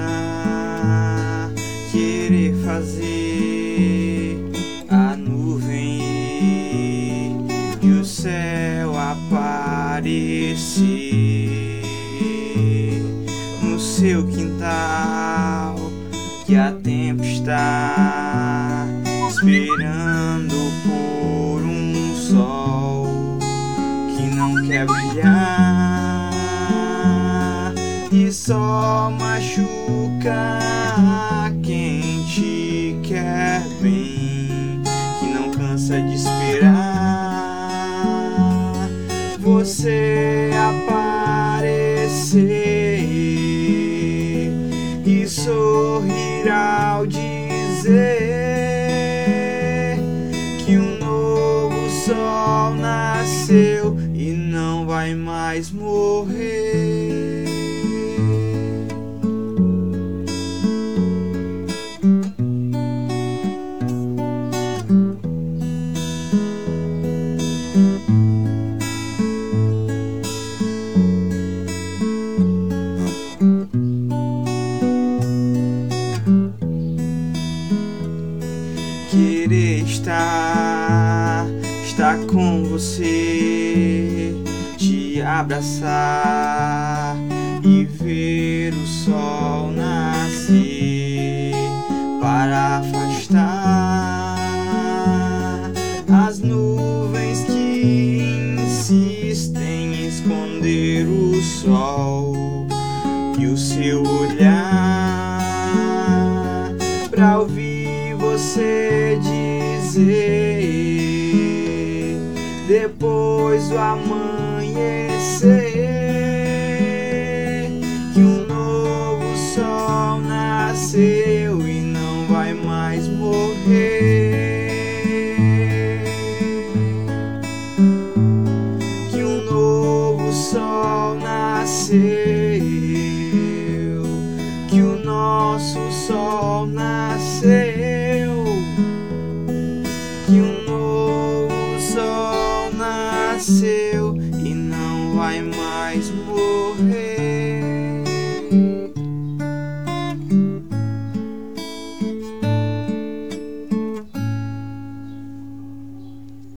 querer fazer a nuvem e o céu aparecer no seu quintal, que há tempo está esperando por um sol que não quer brilhar e só machuca quem te quer bem, que não cansa de esperar você aparecer e sorrir ao dizer que um novo sol nasceu e não vai mais morrer. Querer estar com você, te abraçar e ver o sol nascer para afastar as nuvens que insistem em esconder o sol e o seu olhar, pra ouvir você dizer depois do amanhecer que um novo sol nasceu e não vai mais morrer, que um novo sol nasceu, que o nosso